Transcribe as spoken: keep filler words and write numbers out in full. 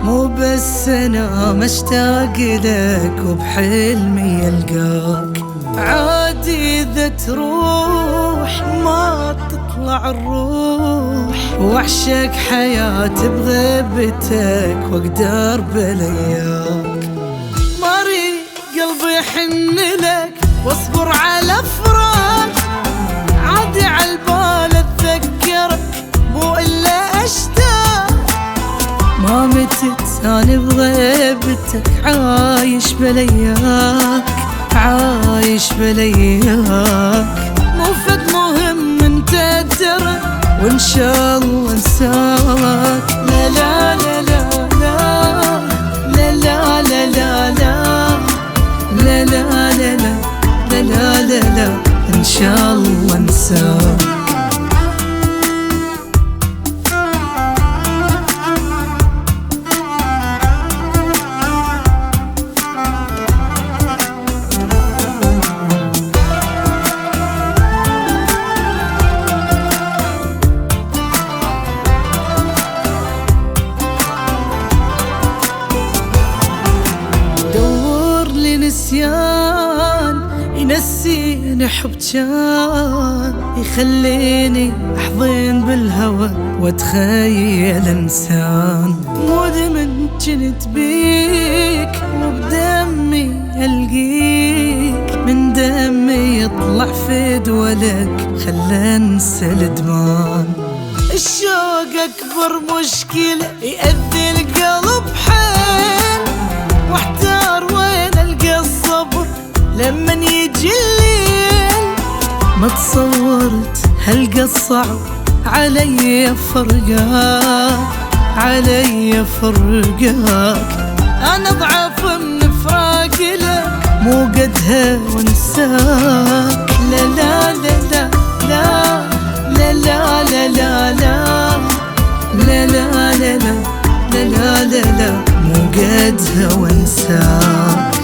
مو بس انا مشتاق لك وبحلمي القاك، عادي اذا تروح ما تطلع الروح، واعشق حياتي بغيبتك واقدر بلياك. مري قلبي يحن لك واصبر على فراق، عادي عالبال اتذكرك مو الا اشتاق. ما متت انا بغيبتك عايش بلياك، عايش بلياك. مو فد مهم انت ترى وان شاء الله انساك. لا لا لا لا لا لا لا لا لا لا لا لا لا لا لا لا لا ان شاء الله انساك. نسيان ينسيني حب كان، يخليني احضن بالهوى واتخيل انسان. مو دمن جنت بيك وبدمي القيك، من دمي يطلع فد ولك خلى انسى الادمان. الشوق اكبر مشكلة يأذي القلب حيل، واحتار وين القى الصبر لمن يجي الليل. ما تصورت هلقى الصعب علي فرقاك، علي فرقاك. انا ضعف من فراق لك مو قدها وانساك. لا لا لا لا لا لا لا لا لا لا لا لا لا لا لا لا لا مو قدها وانساك.